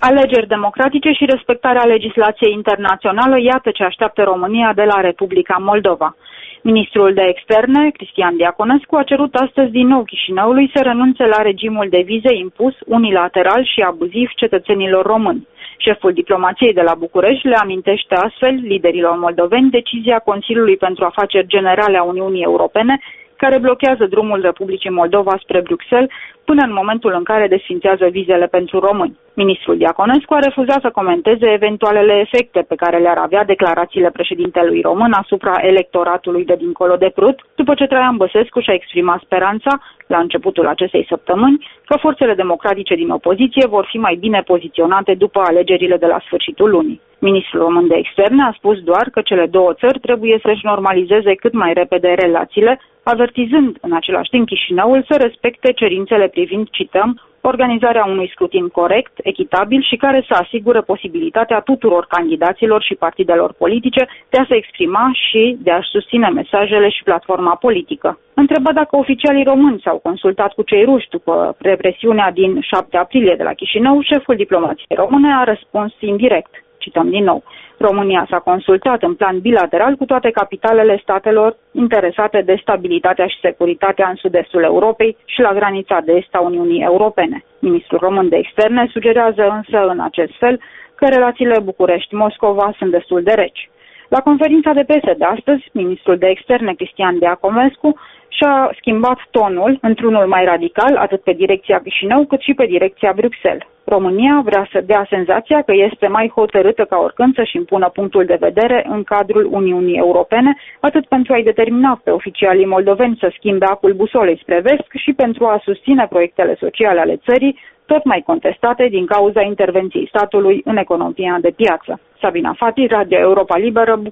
Alegeri democratice și respectarea legislației internaționale, iată ce așteaptă România de la Republica Moldova. Ministrul de Externe, Cristian Diaconescu, a cerut astăzi din nou Chișinăului să renunțe la regimul de vize impus unilateral și abuziv cetățenilor români. Șeful diplomației de la București le amintește astfel liderilor moldoveni decizia Consiliului pentru Afaceri Generale a Uniunii Europene, care blochează drumul Republicii Moldova spre Bruxelles până în momentul în care desfințează vizele pentru români. Ministrul Diaconescu a refuzat să comenteze eventualele efecte pe care le-ar avea declarațiile președintelui român asupra electoratului de dincolo de Prut, după ce Traian Băsescu și-a exprimat speranța, la începutul acestei săptămâni, că forțele democratice din opoziție vor fi mai bine poziționate după alegerile de la sfârșitul lunii. Ministrul român de Externe a spus doar că cele două țări trebuie să-și normalizeze cât mai repede relațiile, avertizând în același timp Chișinăul să respecte cerințele privind, cităm, organizarea unui scrutin corect, echitabil și care să asigure posibilitatea tuturor candidaților și partidelor politice de a se exprima și de a-și susține mesajele și platforma politică. Întrebat dacă oficialii români s-au consultat cu cei ruși după represiunea din 7 aprilie de la Chișinău, șeful diplomației române a răspuns indirect. Cităm din nou. România s-a consultat în plan bilateral cu toate capitalele statelor interesate de stabilitatea și securitatea în sud-estul Europei și la granița de est a Uniunii Europene. Ministrul român de Externe sugerează însă în acest fel că relațiile București-Moscova sunt destul de reci. La conferința de presă de astăzi, ministrul de Externe Cristian Diaconescu și-a schimbat tonul într-unul mai radical atât pe direcția Chișinău cât și pe direcția Bruxelles. România vrea să dea senzația că este mai hotărâtă ca oricând să-și impună punctul de vedere în cadrul Uniunii Europene, atât pentru a-i determina pe oficialii moldoveni să schimbe acul busolei spre vest și pentru a susține proiectele sociale ale țării, tot mai contestate din cauza intervenției statului în economia de piață. Sabina Fati, Radio Europa Liberă,